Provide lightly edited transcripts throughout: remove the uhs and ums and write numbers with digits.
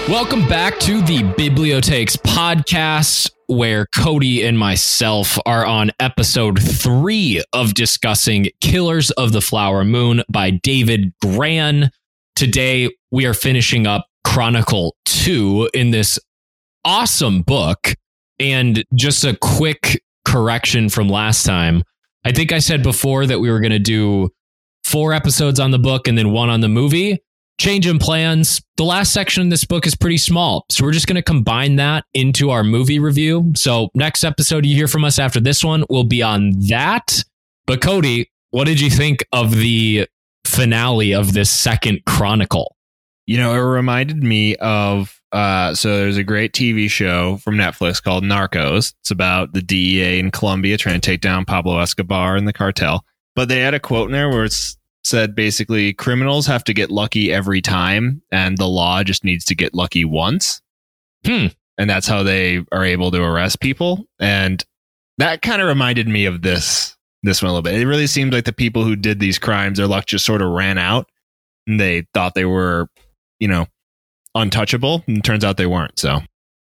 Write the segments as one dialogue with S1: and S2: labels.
S1: Welcome back to the Bibliotheques podcast, where Cody and myself are on episode 3 of discussing Killers of the Flower Moon by David Grann. Today, we are finishing up Chronicle 2 in this awesome book. And just a quick correction from last time. I think I said before that we were going to do 4 episodes on the book and then 1 on the movie. Change in plans. The last section of this book is pretty small, so we're just going to combine that into our movie review. So next episode you hear from us after this one will be on that. But Cody, what did you think of the finale of this second chronicle?
S2: You know, it reminded me of, so there's a great TV show from Netflix called Narcos. It's about the DEA in Colombia trying to take down Pablo Escobar and the cartel. But they had a quote in there where it's said basically criminals have to get lucky every time and the law just needs to get lucky once. And that's how they are able to arrest people. And that kind of reminded me of this one a little bit. It really seemed like the people who did these crimes, their luck just sort of ran out and they thought they were, you know, untouchable, and it turns out they weren't. So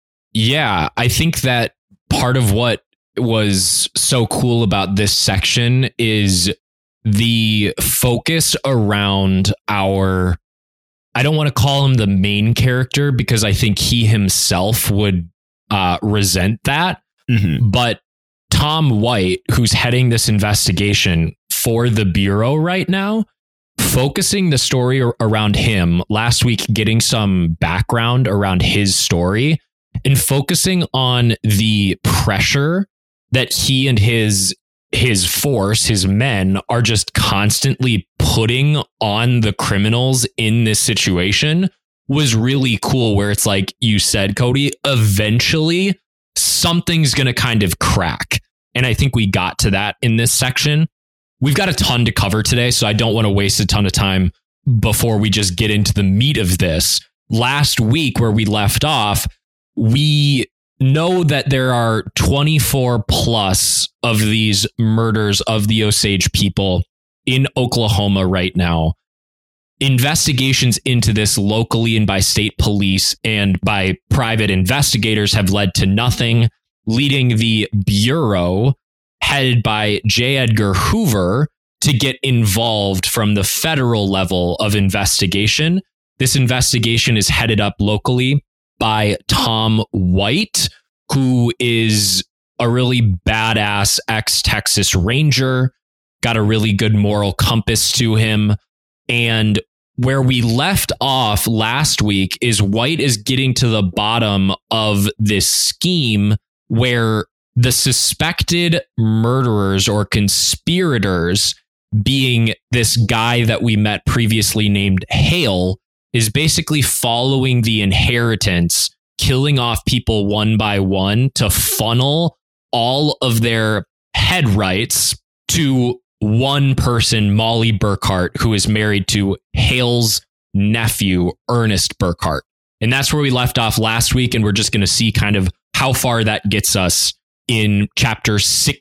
S1: yeah, I think that part of what was so cool about this section is the focus around our, I don't want to call him the main character because I think he himself would resent that. But Tom White, who's heading this investigation for the Bureau right now, focusing the story around him, last week getting some background around his story and focusing on the pressure that he and his force, his men, are just constantly putting on the criminals in this situation was really cool, where it's like you said, Cody, eventually something's going to kind of crack. And I think we got to that in this section. We've got a ton to cover today, so I don't want to waste a ton of time before we just get into the meat of this. Last week, where we left off, we know that there are 24 plus of these murders of the Osage people in Oklahoma right now. Investigations into this locally and by state police and by private investigators have led to nothing, leading the Bureau, headed by J. Edgar Hoover, to get involved from the federal level of investigation. This investigation is headed up locally by Tom White, who is a really badass ex-Texas Ranger, got a really good moral compass to him. And where we left off last week is White is getting to the bottom of this scheme where the suspected murderers or conspirators, being this guy that we met previously named Hale, is basically following the inheritance, killing off people one by one to funnel all of their head rights to one person, Molly Burkhart, who is married to Hale's nephew, Ernest Burkhart. And that's where we left off last week. And we're just going to see kind of how far that gets us in chapter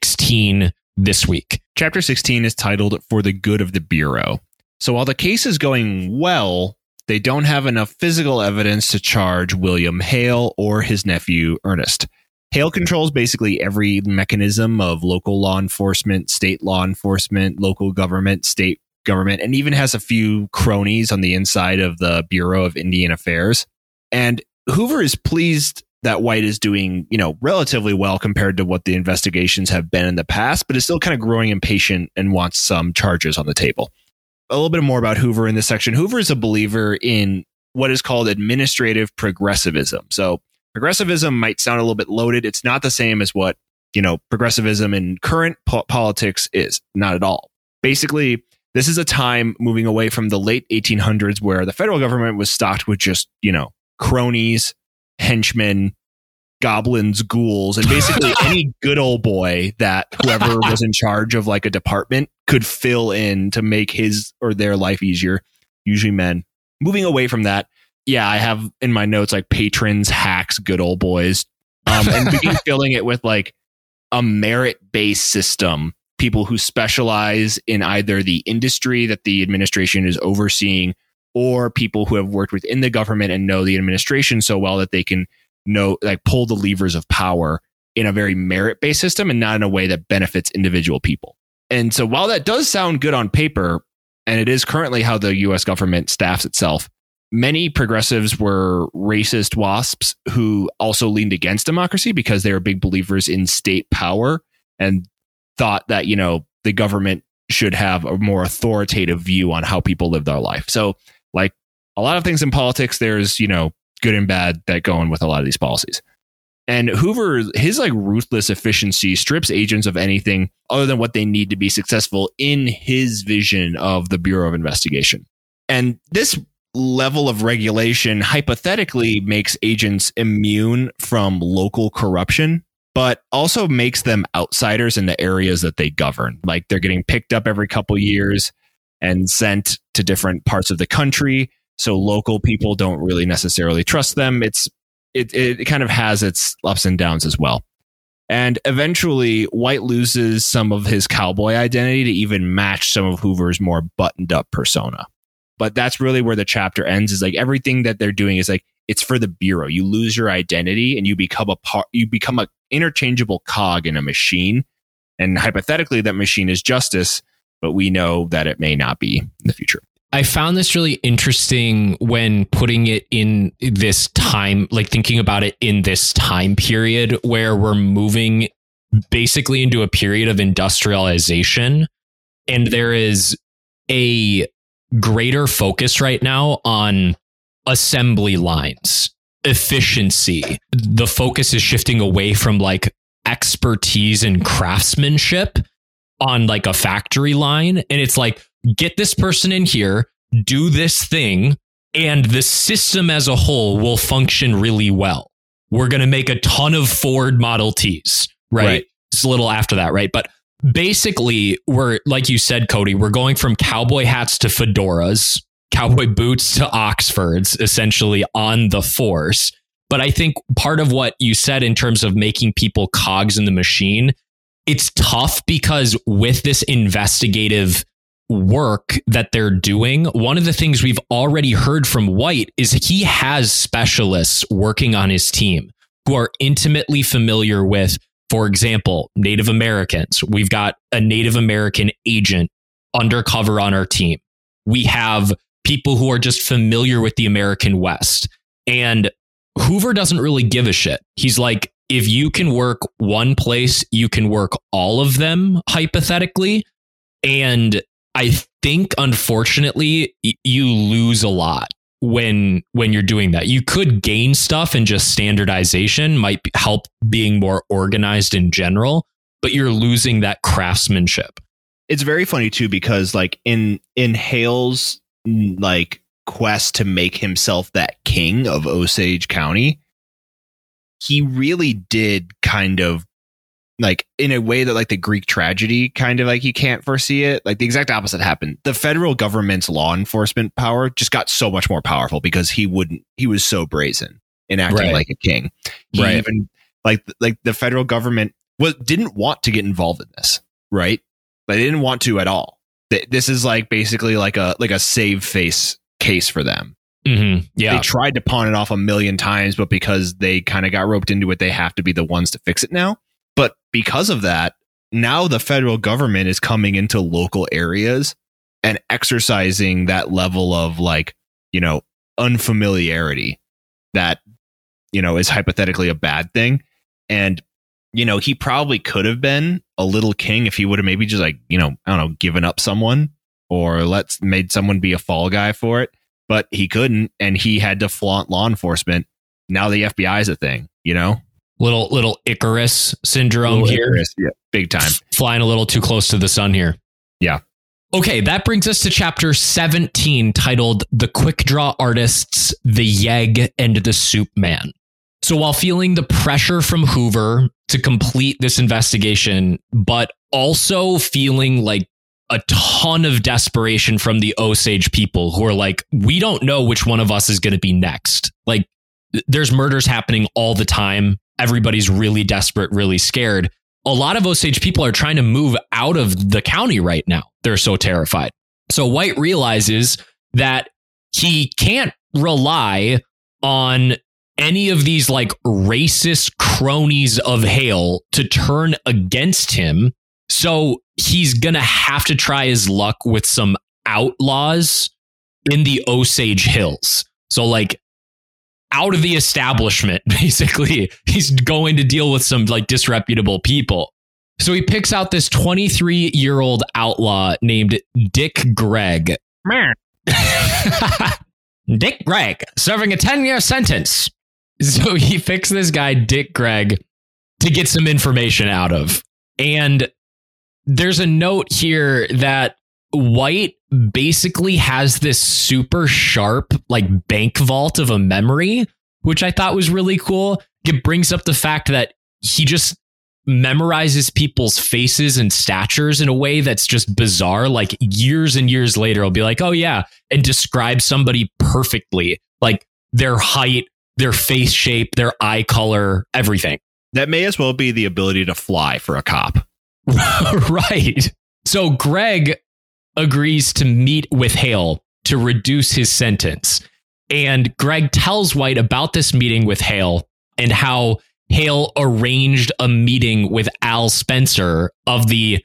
S1: 16 this week.
S2: Chapter 16 is titled For the Good of the Bureau. So while the case is going well, they don't have enough physical evidence to charge William Hale or his nephew, Ernest. Hale controls basically every mechanism of local law enforcement, state law enforcement, local government, state government, and even has a few cronies on the inside of the Bureau of Indian Affairs. And Hoover is pleased that White is doing, you know, relatively well compared to what the investigations have been in the past, but is still kind of growing impatient and wants some charges on the table. A little bit more about Hoover in this section. Hoover is a believer in what is called administrative progressivism. So progressivism might sound a little bit loaded. It's not the same as what, you know, progressivism in current politics is. Not at all. Basically, this is a time moving away from the late 1800s where the federal government was stocked with just, you know, cronies, henchmen, goblins, ghouls, and basically any good old boy that whoever was in charge of like a department could fill in to make his or their life easier, usually men. Moving away from that, yeah, I have in my notes like patrons, hacks, good old boys, and begin filling it with like a merit-based system, people who specialize in either the industry that the administration is overseeing or people who have worked within the government and know the administration so well that they can pull the levers of power in a very merit-based system and not in a way that benefits individual people. And so while that does sound good on paper, and it is currently how the US government staffs itself, many progressives were racist wasps who also leaned against democracy because they were big believers in state power and thought that, the government should have a more authoritative view on how people live their life. So like a lot of things in politics, there's, good and bad that go in with a lot of these policies. And Hoover, his ruthless efficiency strips agents of anything other than what they need to be successful in his vision of the Bureau of Investigation. And this level of regulation hypothetically makes agents immune from local corruption, but also makes them outsiders in the areas that they govern. Like they're getting picked up every couple years and sent to different parts of the country. So local people don't really necessarily trust them. It kind of has its ups and downs as well. And eventually White loses some of his cowboy identity to even match some of Hoover's more buttoned up persona. But that's really where the chapter ends, is like everything that they're doing is like, it's for the Bureau. You lose your identity and you become a interchangeable cog in a machine. And hypothetically, that machine is justice, but we know that it may not be in the future.
S1: I found this really interesting when putting it in this time, like thinking about it in this time period where we're moving basically into a period of industrialization. And there is a greater focus right now on assembly lines, efficiency. The focus is shifting away from like expertise and craftsmanship on like a factory line. And it's like, get this person in here, do this thing, and the system as a whole will function really well. We're going to make a ton of Ford Model Ts, right? It's a little after that, right? But basically, we're, like you said, Cody, we're going from cowboy hats to fedoras, cowboy boots to Oxfords, essentially on the force. But I think part of what you said in terms of making people cogs in the machine, it's tough because with this investigative work that they're doing, one of the things we've already heard from White is he has specialists working on his team who are intimately familiar with, for example, Native Americans. We've got a Native American agent undercover on our team. We have people who are just familiar with the American West. And Hoover doesn't really give a shit. He's like, if you can work one place, you can work all of them, hypothetically. And I think, unfortunately, you lose a lot when you're doing that. You could gain stuff, and just standardization might help being more organized in general, but you're losing that craftsmanship.
S2: It's very funny too, because like in Hale's like quest to make himself that king of Osage County, he really did kind of like in a way that like the Greek tragedy kind of like you can't foresee it. Like the exact opposite happened. The federal government's law enforcement power just got so much more powerful because he was so brazen in acting like a king. He even like the federal government didn't want to get involved in this, right? They didn't want to at all. This is like basically like a save face case for them.
S1: Mm-hmm. Yeah.
S2: They tried to pawn it off a million times, but because they kind of got roped into it, they have to be the ones to fix it now. But because of that, now the federal government is coming into local areas and exercising that level of like, unfamiliarity that, is hypothetically a bad thing. And, he probably could have been a little king if he would have maybe just like, I don't know, given up someone or made someone be a fall guy for it. But he couldn't, and he had to flaunt law enforcement. Now the FBI is a thing,
S1: Little Icarus syndrome here.
S2: Icarus, yeah, big time.
S1: Flying a little too close to the sun here.
S2: Yeah.
S1: Okay, that brings us to chapter 17, titled The Quick Draw Artists, the Yeg, and the Soup Man. So while feeling the pressure from Hoover to complete this investigation, but also feeling like a ton of desperation from the Osage people who are like, we don't know which one of us is going to be next. Like, there's murders happening all the time. Everybody's really desperate, really scared. A lot of Osage people are trying to move out of the county right now. They're so terrified. So White realizes that he can't rely on any of these like racist cronies of Hale to turn against him. So he's going to have to try his luck with some outlaws in the Osage Hills. So like out of the establishment, basically, he's going to deal with some like disreputable people. So he picks out this 23-year-old outlaw named Dick Gregg. Dick Gregg, serving a 10-year sentence. So he picks this guy, Dick Gregg, to get some information out of. And there's a note here that White basically has this super sharp, like, bank vault of a memory, which I thought was really cool. It brings up the fact that he just memorizes people's faces and statures in a way that's just bizarre. Like years and years later, I'll be like, oh yeah, and describe somebody perfectly, like their height, their face shape, their eye color, everything.
S2: That may as well be the ability to fly for a cop.
S1: Right. So Greg agrees to meet with Hale to reduce his sentence. And Greg tells White about this meeting with Hale and how Hale arranged a meeting with Al Spencer of the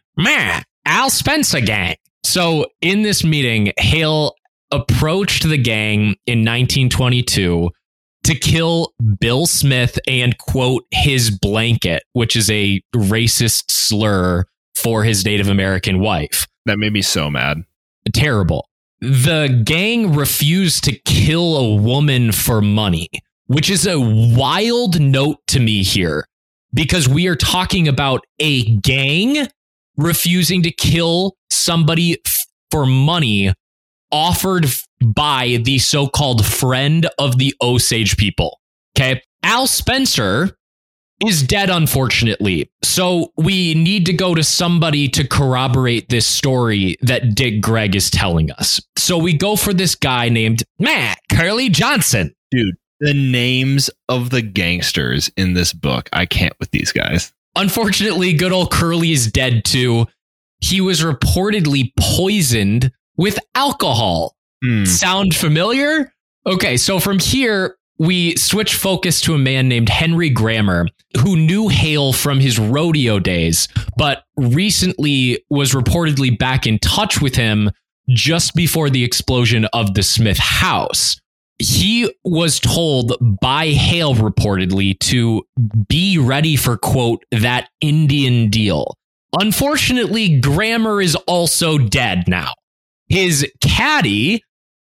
S1: Al Spencer gang. So in this meeting, Hale approached the gang in 1922 to kill Bill Smith and, quote, his blanket, which is a racist slur for his Native American wife.
S2: That made me so mad.
S1: Terrible. The gang refused to kill a woman for money, which is a wild note to me here, because we are talking about a gang refusing to kill somebody for money offered by the so-called friend of the Osage people. Okay. Al Spencer is dead, unfortunately. So we need to go to somebody to corroborate this story that Dick Gregg is telling us. So we go for this guy named Curly Johnson.
S2: Dude, the names of the gangsters in this book, I can't with these guys.
S1: Unfortunately, good old Curly is dead too. He was reportedly poisoned with alcohol. Sound familiar? Okay, so from here, we switch focus to a man named Henry Grammer, who knew Hale from his rodeo days, but recently was reportedly back in touch with him just before the explosion of the Smith house. He was told by Hale reportedly to be ready for, quote, that Indian deal. Unfortunately, Grammer is also dead now. His caddy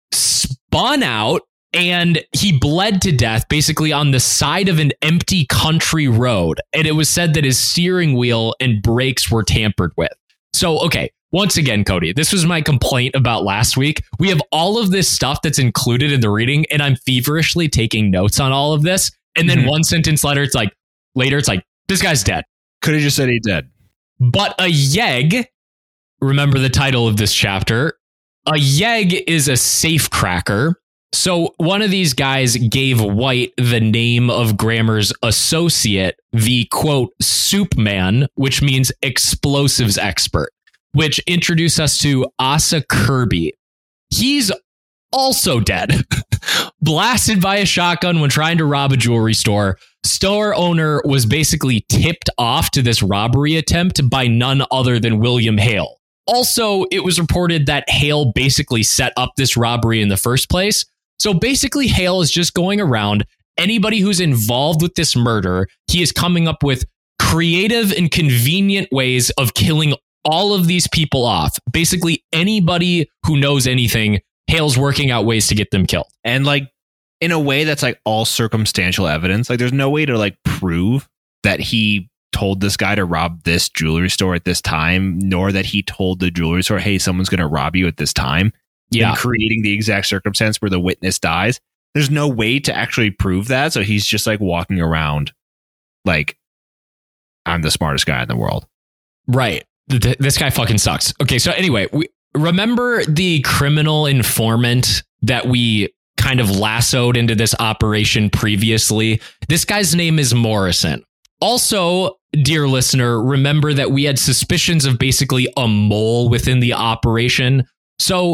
S1: spun out and he bled to death basically on the side of an empty country road. And it was said that his steering wheel and brakes were tampered with. So, okay, once again, Cody, this was my complaint about last week. We have all of this stuff that's included in the reading, and I'm feverishly taking notes on all of this. And then one sentence later, it's like, this guy's dead.
S2: Could have just said he dead.
S1: But a yegg, remember the title of this chapter, a yegg is a safe cracker. So one of these guys gave White the name of Grammer's associate, the, quote, soup man, which means explosives expert, which introduced us to Asa Kirby. He's also dead. Blasted by a shotgun when trying to rob a jewelry store. Store owner was basically tipped off to this robbery attempt by none other than William Hale. Also, it was reported that Hale basically set up this robbery in the first place. So basically, Hale is just going around. Anybody who's involved with this murder, he is coming up with creative and convenient ways of killing all of these people off. Basically, anybody who knows anything, Hale's working out ways to get them killed.
S2: And like in a way that's like all circumstantial evidence. Like there's no way to like prove that he told this guy to rob this jewelry store at this time, nor that he told the jewelry store, hey, someone's going to rob you at this time. Yeah. And creating the exact circumstance where the witness dies. There's no way to actually prove that. So he's just like walking around like, I'm the smartest guy in the world.
S1: Right. This guy fucking sucks. Okay. So anyway, we remember the criminal informant that we kind of lassoed into this operation previously. This guy's name is Morrison. Also, dear listener, remember that we had suspicions of basically a mole within the operation. So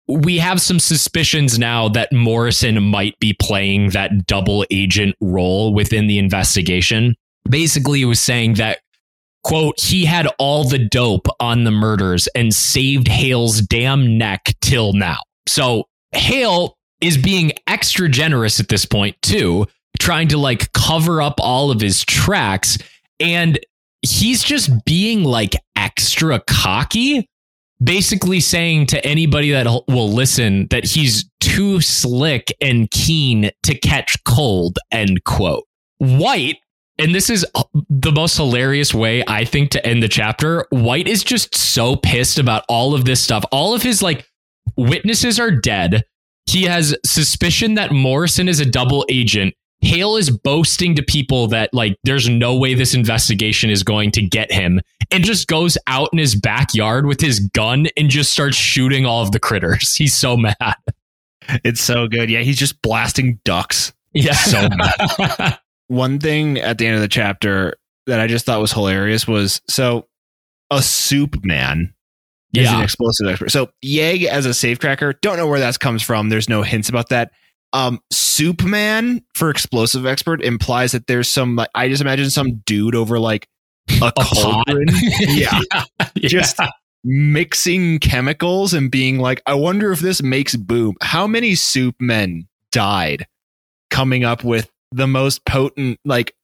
S1: we have some suspicions now that Morrison might be playing that double agent role within the investigation. Basically, it was saying that, quote, he had all the dope on the murders and saved Hale's damn neck till now. So Hale is being extra generous at this point, too, trying to like cover up all of his tracks. And he's just being like extra cocky, basically saying to anybody that will listen that he's too slick and keen to catch cold, end quote. White, and this is the most hilarious way, I think, to end the chapter. White is just so pissed about all of this stuff. All of his like witnesses are dead. He has suspicion that Morrison is a double agent. Hale is boasting to people that like there's no way this investigation is going to get him, and just goes out in his backyard with his gun and just starts shooting all of the critters. He's so mad.
S2: It's so good. Yeah, he's just blasting ducks.
S1: Yeah.
S2: So mad. One thing at the end of the chapter that I just thought was hilarious was, so a soup man is an explosive expert. So Yeg as a safecracker, don't know where that comes from. There's no hints about that. Soup man for explosive expert implies that there's some, like, I just imagine some dude over like a cauldron. Yeah. Just mixing chemicals and being like, I wonder if this makes boom. How many soup men died coming up with the most potent like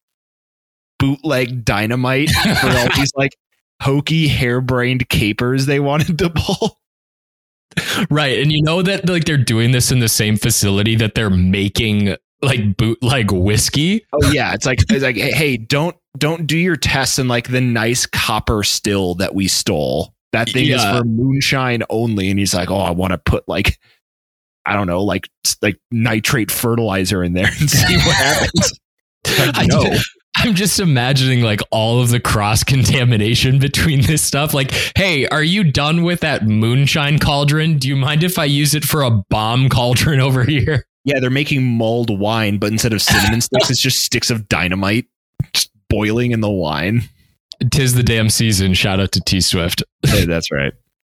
S2: bootleg dynamite for all these like hokey harebrained capers they wanted to pull?
S1: Right. And you know that like they're doing this in the same facility that they're making like bootleg whiskey.
S2: Oh yeah. It's like, hey, don't do your tests in like the nice copper still that we stole. That thing is for moonshine only. And he's like, oh, I want to put like, I don't know, like nitrate fertilizer in there and see what happens. I'm just imagining like all of the cross contamination between this stuff. Like, hey, are you done with that moonshine cauldron? Do you mind if I use it for a bomb cauldron over here? Yeah, they're making mulled wine, but instead of cinnamon sticks, it's just sticks of dynamite just boiling in the wine. 'Tis the damn season. Shout out to T Swift. Hey, that's right.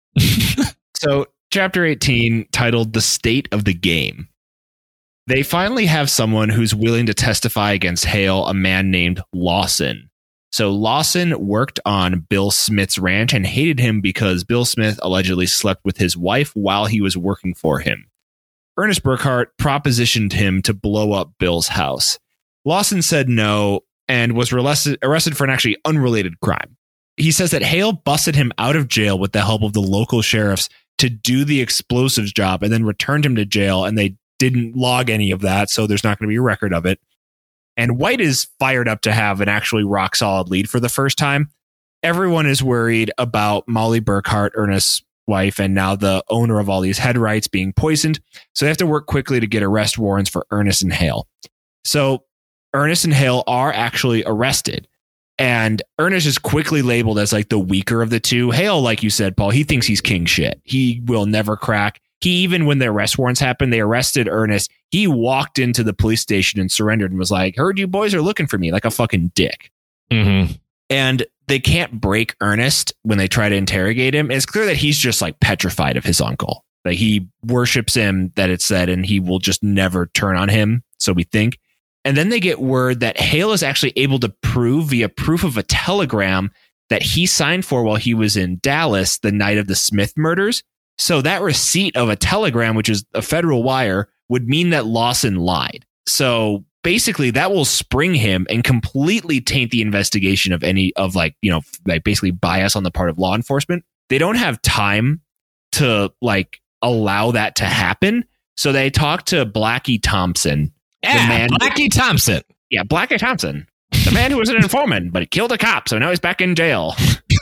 S2: So chapter 18, titled The State of the Game. They finally have someone who's willing to testify against Hale, a man named Lawson. So Lawson worked on Bill Smith's ranch and hated him because Bill Smith allegedly slept with his wife while he was working for him. Ernest Burkhart propositioned him to blow up Bill's house. Lawson said no and was arrested for an actually unrelated crime. He says that Hale busted him out of jail with the help of the local sheriffs to do the explosives job and then returned him to jail, and they didn't log any of that, so there's not going to be a record of it. And White is fired up to have an actually rock solid lead for the first time. Everyone is worried about Molly Burkhart, Ernest's wife, and now the owner of all these headrights being poisoned. So they have to work quickly to get arrest warrants for Ernest and Hale. So Ernest and Hale are actually arrested. And Ernest is quickly labeled as like the weaker of the two. Hale, like you said, Paul, he thinks he's king shit. He will never crack. Even when the arrest warrants happened, they arrested Ernest. He walked into the police station and surrendered and was like, heard you boys are looking for me, like a fucking dick. Mm-hmm. And they can't break Ernest when they try to interrogate him. And it's clear that he's just like petrified of his uncle. That he worships him, that it's said, and he will just never turn on him. So we think. And then they get word that Hale is actually able to prove via proof of a telegram that he signed for while he was in Dallas the night of the Smith murders. So that receipt of a telegram, which is a federal wire, would mean that Lawson lied. So basically that will spring him and completely taint the investigation of any of like basically bias on the part of law enforcement. They don't have time to like allow that to happen. So they talk to Blackie Thompson. Yeah, Blackie Thompson. Yeah, Blackie Thompson. The man who was an informant, but he killed a cop. So now he's back in jail.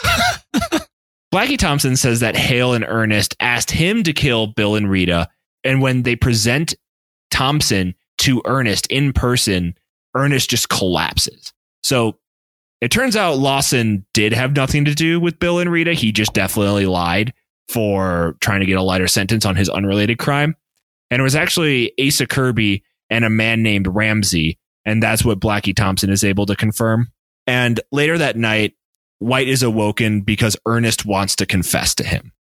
S2: Blackie Thompson says that Hale and Ernest asked him to kill Bill and Rita. And when they present Thompson to Ernest in person, Ernest just collapses. So it turns out Lawson did have nothing to do with Bill and Rita. He just definitely lied for trying to get a lighter sentence on his unrelated crime. And it was actually Asa Kirby and a man named Ramsey. And that's what Blackie Thompson is able to confirm. And later that night, White is awoken because Ernest wants to confess to him.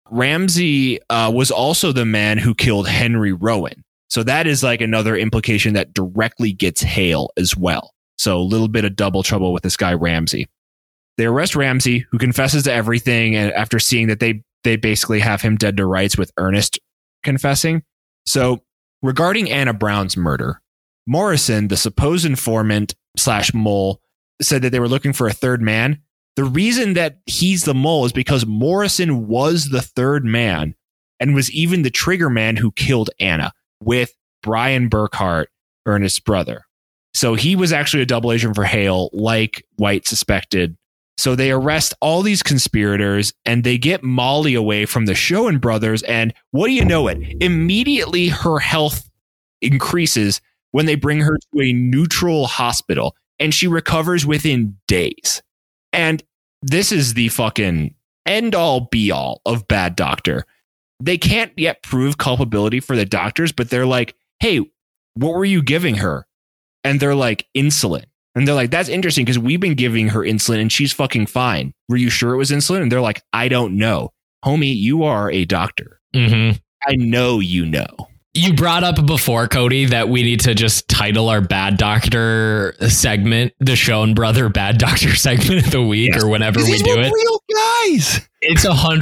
S2: Ramsey was also the man who killed Henry Rowan. So that is like another implication that directly gets Hale as well. So a little bit of double trouble with this guy, Ramsey. They arrest Ramsey, who confesses to everything, and after seeing that they basically have him dead to rights with Ernest confessing. So regarding Anna Brown's murder, Morrison, the supposed informant / mole, said that they were looking for a third man. The reason that he's the mole is because Morrison was the third man and was even the trigger man who killed Anna with Brian Burkhart, Ernest's brother. So he was actually a double agent for Hale, like White suspected. So they arrest all these conspirators and they get Molly away from the Schoen brothers. And what do you know it? Immediately her health increases when they bring her to a neutral hospital and she recovers within days. And this is the fucking end all be all of Bad Doctor. They can't yet prove culpability for the doctors, but they're like, hey, what were you giving her? And they're like, insulin. And they're like, that's interesting because we've been giving her insulin and she's fucking fine. Were you sure it was insulin? And they're like, I don't know. Homie, you are a doctor.
S1: Mm-hmm.
S2: I know you know.
S1: You brought up before, Cody, that we need to just title our Bad Doctor segment the Schoen Brother Bad Doctor segment of the week, or whenever we do it.
S2: Real guys.
S1: It's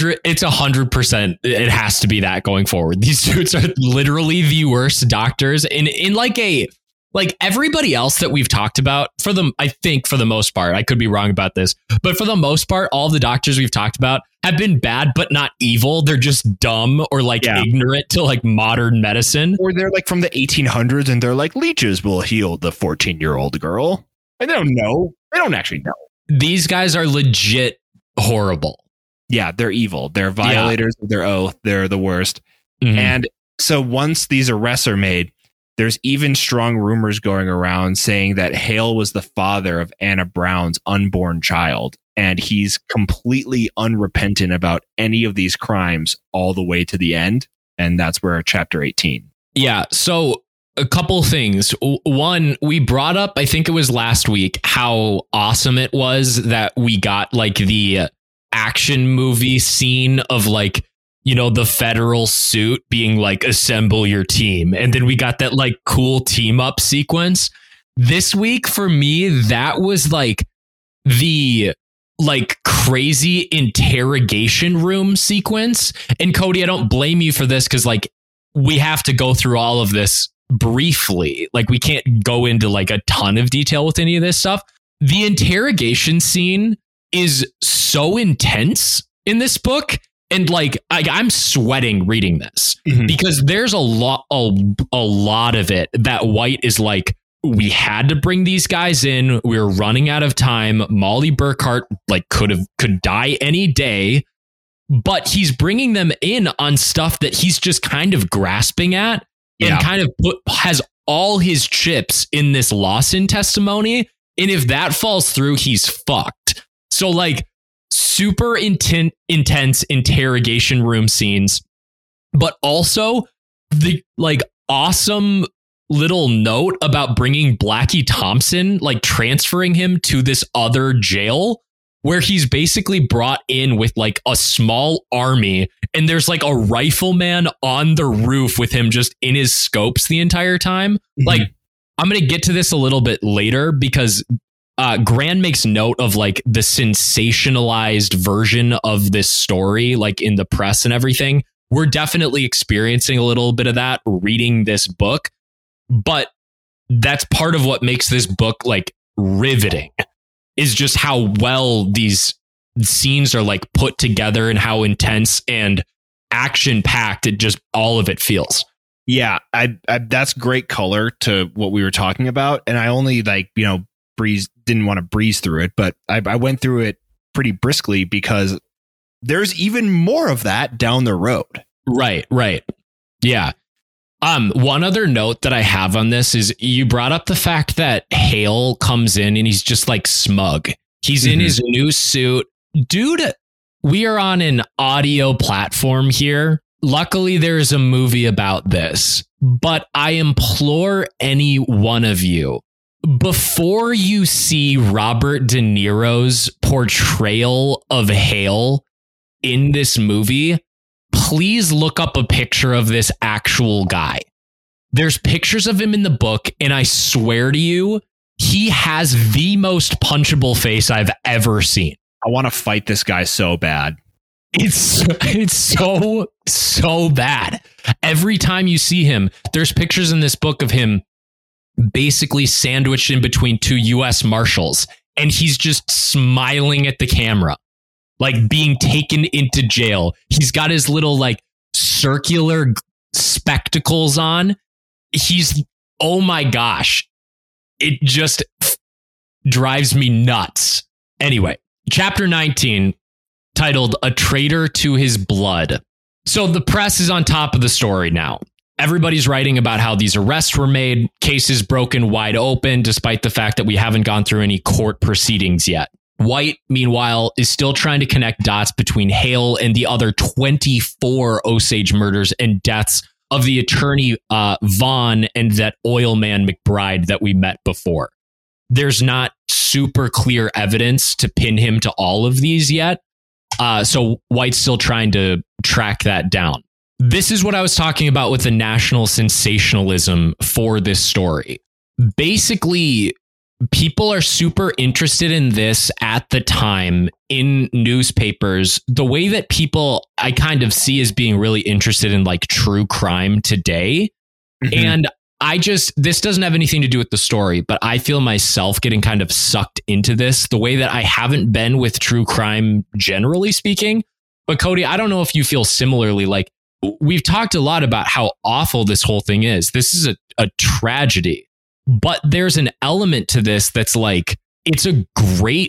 S1: 100%. It has to be that going forward. These dudes are literally the worst doctors in like everybody else that we've talked about I think for the most part, I could be wrong about this, but for the most part, all the doctors we've talked about have been bad, but not evil. They're just dumb or ignorant to like modern medicine.
S2: Or they're like from the 1800s and they're like, leeches will heal the 14-year-old girl. And they don't know. They don't actually know.
S1: These guys are legit horrible.
S2: Yeah, they're evil. They're violators of their oath. They're the worst.
S1: Mm-hmm.
S2: And so once these arrests are made, there's even strong rumors going around saying that Hale was the father of Anna Brown's unborn child. And he's completely unrepentant about any of these crimes all the way to the end. And that's where chapter 18.
S1: Yeah. So a couple things. One, we brought up, I think it was last week, how awesome it was that we got like the action movie scene of like, you know, the federal suit being like, assemble your team. And then we got that like cool team up sequence. This week for me, that was like the like crazy interrogation room sequence. And Cody, I don't blame you for this because like we have to go through all of this briefly. Like we can't go into like a ton of detail with any of this stuff. The interrogation scene is so intense in this book. And like I'm sweating reading this because there's a lot of it that White is like, we had to bring these guys in. We were running out of time. Molly Burkhart like could die any day, but he's bringing them in on stuff that he's just kind of grasping at and kind of has all his chips in this Lawson testimony. And if that falls through, he's fucked. So like, super intense interrogation room scenes, but also the like awesome little note about bringing Blackie Thompson, like transferring him to this other jail where he's basically brought in with like a small army and there's like a rifleman on the roof with him just in his scopes the entire time. Mm-hmm. Like I'm going to get to this a little bit later because Gran makes note of like the sensationalized version of this story, like in the press and everything. We're definitely experiencing a little bit of that reading this book, but that's part of what makes this book like riveting is just how well these scenes are like put together and how intense and action packed it just all of it feels.
S2: Yeah, I that's great color to what we were talking about. And I only like, you know, didn't want to breeze through it, but I went through it pretty briskly because there's even more of that down the road.
S1: Right. Yeah. One other note that I have on this is you brought up the fact that Hale comes in and he's just like smug. He's in his new suit. Dude, we are on an audio platform here. Luckily, there's a movie about this, but I implore any one of you, before you see Robert De Niro's portrayal of Hale in this movie, please look up a picture of this actual guy. There's pictures of him in the book, and I swear to you, he has the most punchable face I've ever seen.
S2: I want to fight this guy so bad.
S1: It's so bad. Every time you see him, there's pictures in this book of him basically sandwiched in between two US Marshals, and he's just smiling at the camera, like being taken into jail. He's got his little like circular spectacles on. Oh my gosh. It just drives me nuts. Anyway, chapter 19, titled A Traitor to His Blood. So the press is on top of the story now. Everybody's writing about how these arrests were made, cases broken wide open, despite the fact that we haven't gone through any court proceedings yet. White, meanwhile, is still trying to connect dots between Hale and the other 24 Osage murders and deaths of the attorney Vaughn and that oil man McBride that we met before. There's not super clear evidence to pin him to all of these yet. So White's still trying to track that down. This is what I was talking about with the national sensationalism for this story. Basically, people are super interested in this at the time in newspapers, the way that people I kind of see as being really interested in like true crime today. Mm-hmm. And this doesn't have anything to do with the story, but I feel myself getting kind of sucked into this the way that I haven't been with true crime, generally speaking. But Cody, I don't know if you feel similarly. Like, we've talked a lot about how awful this whole thing is. This is a tragedy, but there's an element to this that's like, it's a great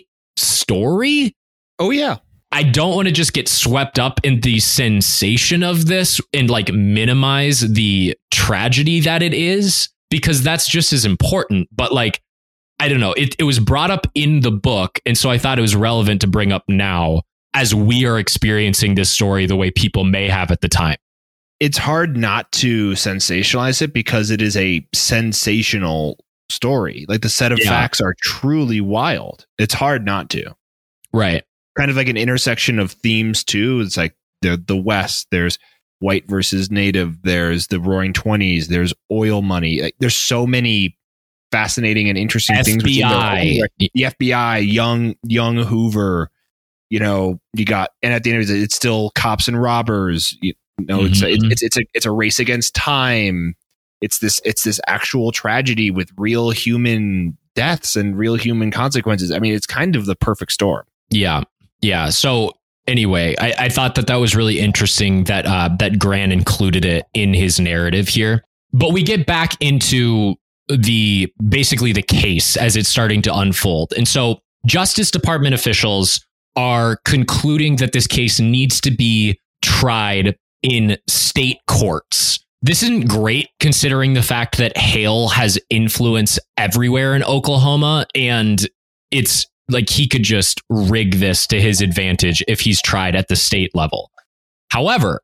S1: story.
S2: Oh, yeah.
S1: I don't want to just get swept up in the sensation of this and like minimize the tragedy that it is, because that's just as important. But like, I don't know, it was brought up in the book. And so I thought it was relevant to bring up now as we are experiencing this story the way people may have at the time.
S2: It's hard not to sensationalize it because it is a sensational story. Like the set of facts are truly wild. It's hard not to.
S1: Right.
S2: Kind of like an intersection of themes too. It's like the West, there's white versus native, there's the Roaring Twenties, there's oil money. Like, there's so many fascinating and interesting things.
S1: FBI.
S2: Like the FBI, young Hoover, you know, you got, and at the end of it, it's still cops and robbers. You know, it's a race against time. It's this actual tragedy with real human deaths and real human consequences. I mean, it's kind of the perfect storm.
S1: Yeah. Yeah. So anyway, I thought that was really interesting that that Gran included it in his narrative here. But we get back into basically the case as it's starting to unfold. And so Justice Department officials are concluding that this case needs to be tried in state courts. This isn't great considering the fact that Hale has influence everywhere in Oklahoma, and it's like he could just rig this to his advantage if he's tried at the state level. However,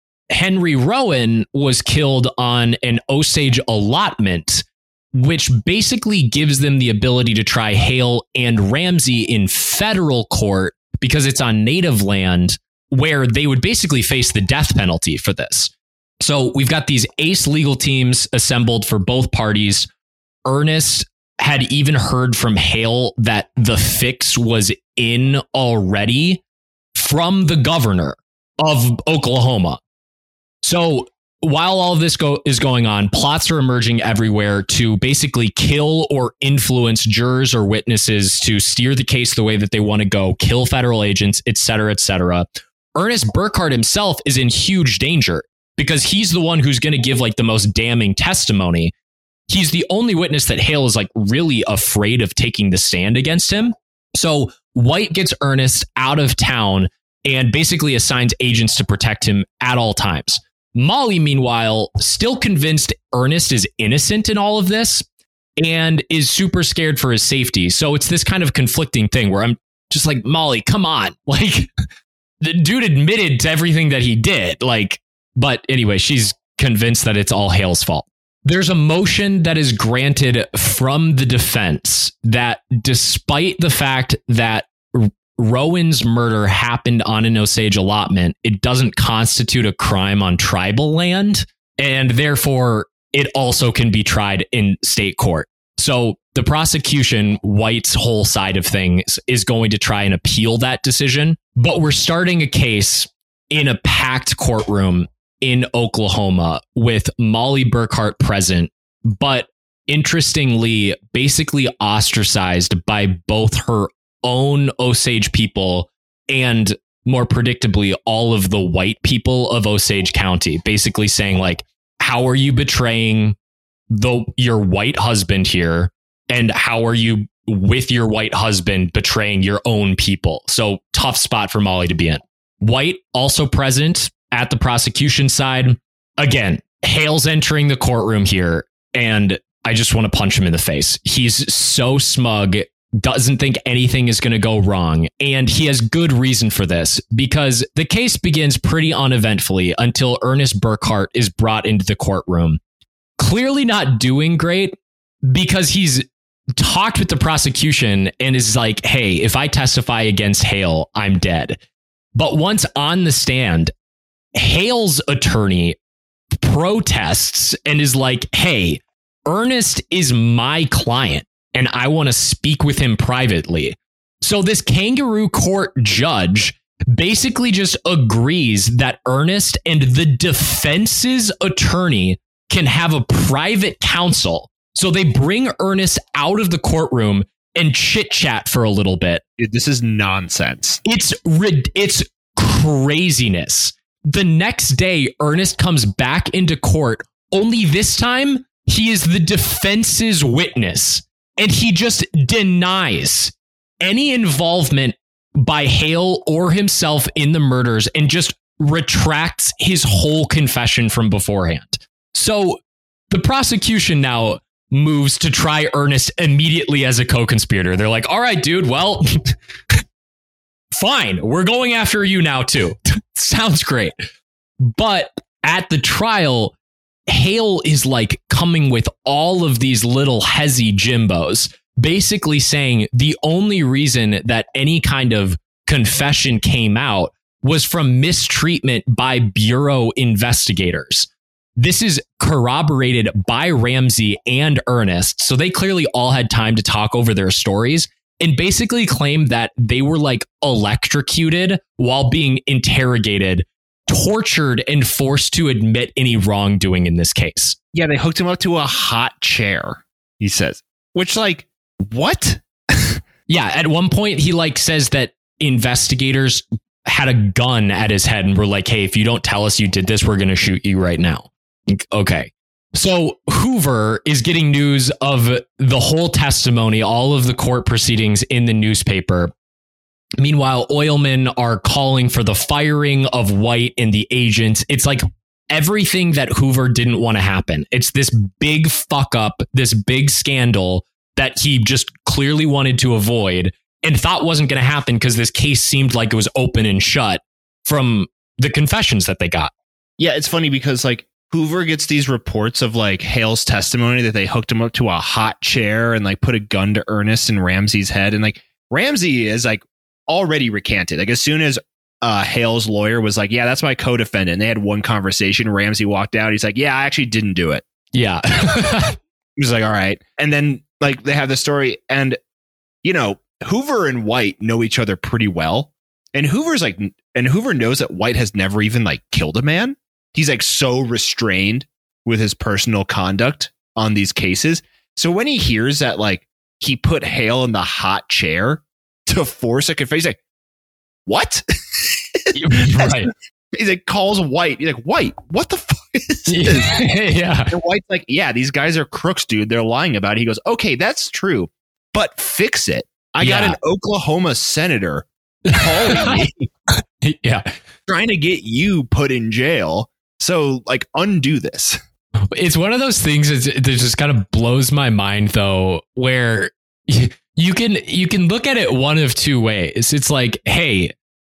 S1: Henry Rowan was killed on an Osage allotment, which basically gives them the ability to try Hale and Ramsey in federal court because it's on native land where they would basically face the death penalty for this. So we've got these ace legal teams assembled for both parties. Ernest had even heard from Hale that the fix was in already from the governor of Oklahoma. So while all of this is going on, plots are emerging everywhere to basically kill or influence jurors or witnesses to steer the case the way that they want to go, kill federal agents, et cetera, et cetera. Ernest Burkhart himself is in huge danger because he's the one who's going to give like the most damning testimony. He's the only witness that Hale is like really afraid of taking the stand against him. So White gets Ernest out of town and basically assigns agents to protect him at all times. Molly, meanwhile, still convinced Ernest is innocent in all of this and is super scared for his safety. So it's this kind of conflicting thing where I'm just like, Molly, come on. Like, the dude admitted to everything that he did. Like, but anyway, she's convinced that it's all Hale's fault. There's a motion that is granted from the defense that despite the fact that Rowan's murder happened on an Osage allotment, it doesn't constitute a crime on tribal land, and therefore it also can be tried in state court. So the prosecution, White's whole side of things, is going to try and appeal that decision. But we're starting a case in a packed courtroom in Oklahoma with Molly Burkhart present, but interestingly, basically ostracized by both her own Osage people and, more predictably, all of the white people of Osage County, basically saying, like, how are you betraying your white husband here? And how are you, with your white husband, betraying your own people? So tough spot for Molly to be in. White also present at the prosecution side. Again, Hale's entering the courtroom here, and I just want to punch him in the face. He's so smug, doesn't think anything is going to go wrong. And he has good reason for this, because the case begins pretty uneventfully until Ernest Burkhart is brought into the courtroom. Clearly not doing great, because he's talked with the prosecution and is like, hey, if I testify against Hale, I'm dead. But once on the stand, Hale's attorney protests and is like, hey, Ernest is my client and I want to speak with him privately. So this kangaroo court judge basically just agrees that Ernest and the defense's attorney can have a private counsel. So they bring Ernest out of the courtroom and chit chat for a little bit.
S2: This is nonsense.
S1: It's craziness. The next day, Ernest comes back into court, only this time he is the defense's witness, and he just denies any involvement by Hale or himself in the murders and just retracts his whole confession from beforehand. So the prosecution now moves to try Ernest immediately as a co-conspirator. They're like, all right, dude, well, fine, we're going after you now too. Sounds great. But at the trial, Hale is like coming with all of these little hezzy Jimbos, basically saying the only reason that any kind of confession came out was from mistreatment by Bureau investigators. This is corroborated by Ramsey and Ernest, so they clearly all had time to talk over their stories and basically claimed that they were like electrocuted while being interrogated, tortured, and forced to admit any wrongdoing in this case.
S2: Yeah, they hooked him up to a hot chair, he says. Which, like, what?
S1: Yeah, at one point he like says that investigators had a gun at his head and were like, hey, if you don't tell us you did this, we're going to shoot you right now. Okay. So Hoover is getting news of the whole testimony, all of the court proceedings in the newspaper. Meanwhile, oilmen are calling for the firing of White and the agents. It's like everything that Hoover didn't want to happen. It's this big fuck up, this big scandal that he just clearly wanted to avoid and thought wasn't going to happen because this case seemed like it was open and shut from the confessions that they got.
S2: Yeah, it's funny because like Hoover gets these reports of like Hale's testimony that they hooked him up to a hot chair and like put a gun to Ernest and Ramsey's head. And like Ramsey is like already recanted. Like as soon as Hale's lawyer was like, yeah, that's my co-defendant. And they had one conversation. Ramsey walked out. He's like, yeah, I actually didn't do it.
S1: Yeah.
S2: He was like, all right. And then like they have the story and, you know, Hoover and White know each other pretty well. And Hoover knows that White has never even like killed a man. He's like so restrained with his personal conduct on these cases. So when he hears that like he put Hale in the hot chair to force a confession, he's like, what?
S1: Right.
S2: He's like, calls White. He's like, White, what the fuck is this?
S1: Yeah.
S2: And White's like, yeah, these guys are crooks, dude. They're lying about it. He goes, okay, that's true, but fix it. I got an Oklahoma senator calling me, trying to get you put in jail. So, like, undo this.
S1: It's one of those things that just kind of blows my mind, though, where you can look at it one of two ways. It's like, hey,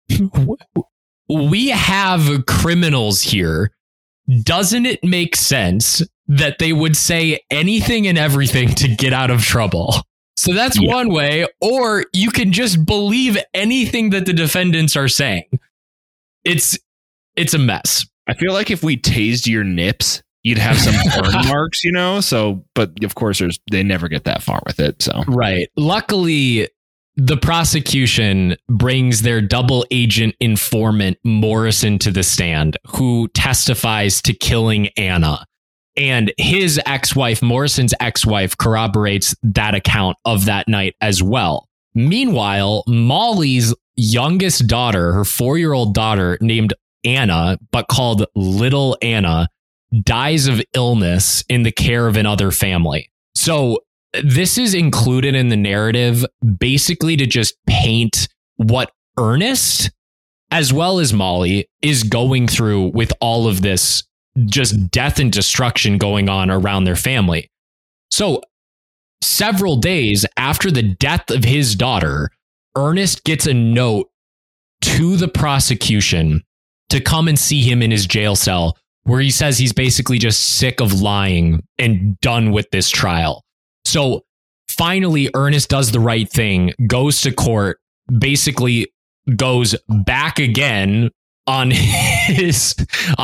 S1: we have criminals here. Doesn't it make sense that they would say anything and everything to get out of trouble? So that's one way, or you can just believe anything that the defendants are saying. It's a mess.
S2: I feel like if we tased your nips, you'd have some burn marks, So, but of course, they never get that far with it. So,
S1: right. Luckily, the prosecution brings their double agent informant Morrison to the stand, who testifies to killing Anna. And his ex-wife, Morrison's ex-wife, corroborates that account of that night as well. Meanwhile, Molly's youngest daughter, her 4-year-old daughter named Anna, but called Little Anna, dies of illness in the care of another family. So this is included in the narrative basically to just paint what Ernest, as well as Molly, is going through with all of this just death and destruction going on around their family. So several days after the death of his daughter, Ernest gets a note to the prosecution to come and see him in his jail cell, where he says he's basically just sick of lying and done with this trial. So finally, Ernest does the right thing, goes to court, basically goes back again on his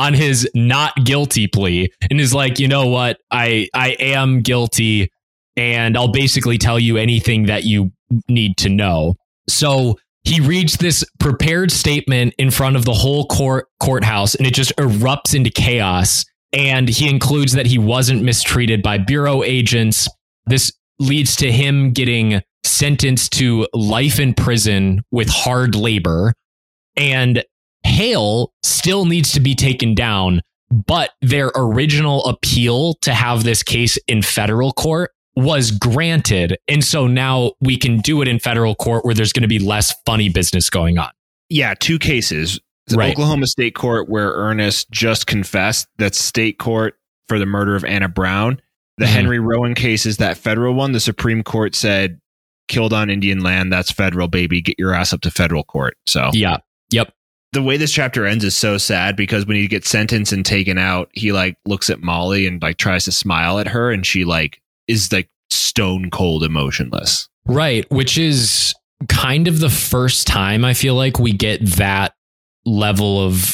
S1: not guilty plea, and is like, you know what, I am guilty, and I'll basically tell you anything that you need to know. So he reads this prepared statement in front of the whole courthouse, and it just erupts into chaos. And he includes that he wasn't mistreated by bureau agents. This leads to him getting sentenced to life in prison with hard labor. And Hale still needs to be taken down, but their original appeal to have this case in federal court was granted. And so now we can do it in federal court where there's going to be less funny business going on.
S2: Yeah, 2 cases. The
S1: Right.
S2: Oklahoma State Court, where Ernest just confessed. That's state court for the murder of Anna Brown. The Henry Rowan case is that federal one. The Supreme Court said, killed on Indian land, that's federal, baby. Get your ass up to federal court. So
S1: Yeah. Yep.
S2: the way this chapter ends is so sad, because when he gets sentenced and taken out, he looks at Molly and tries to smile at her, and she is stone cold emotionless.
S1: Right. Which is kind of the first time I feel like we get that level of,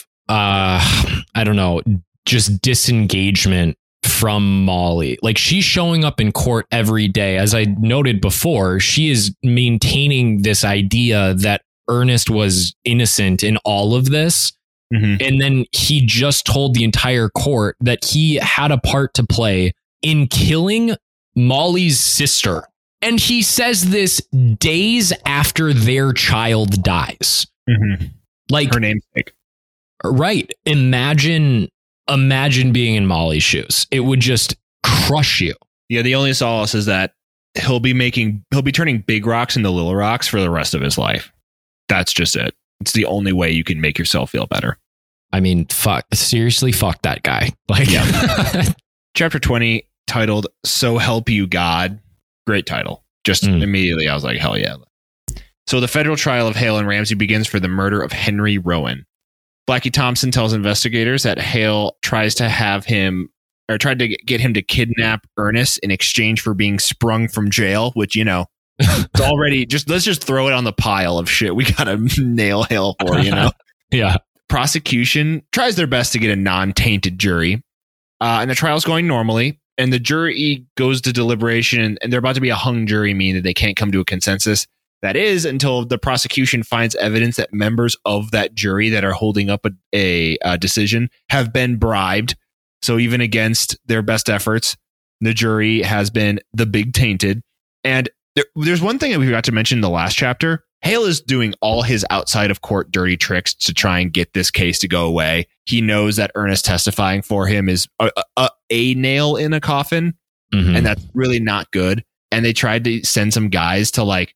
S1: I don't know, just disengagement from Molly. Like, she's showing up in court every day. As I noted before, she is maintaining this idea that Ernest was innocent in all of this.
S2: Mm-hmm.
S1: And then he just told the entire court that he had a part to play in killing Molly's sister. And he says this days after their child dies.
S2: Mm-hmm.
S1: Like,
S2: her namesake.
S1: Right. Imagine being in Molly's shoes. It would just crush you.
S2: Yeah, the only solace is that he'll be turning big rocks into little rocks for the rest of his life. That's just it. It's the only way you can make yourself feel better.
S1: I mean, seriously, fuck that guy. Like,
S2: yeah. Chapter 20, titled So Help You God. Great title. Just immediately I was like, hell yeah. So the federal trial of Hale and Ramsey begins for the murder of Henry Rowan. Blackie Thompson tells investigators that Hale tried to get him to kidnap Ernest in exchange for being sprung from jail, which, it's already let's just throw it on the pile of shit we gotta nail Hale for,
S1: Yeah.
S2: Prosecution tries their best to get a non-tainted jury, and the trial's going normally, and the jury goes to deliberation, and they're about to be a hung jury, meaning that they can't come to a consensus. That is until the prosecution finds evidence that members of that jury that are holding up a decision have been bribed. So even against their best efforts, the jury has been the big tainted. And there's one thing that we forgot to mention in the last chapter. Hale is doing all his outside of court dirty tricks to try and get this case to go away. He knows that Ernest testifying for him is a nail in a coffin, and that's really not good. And they tried to send some guys to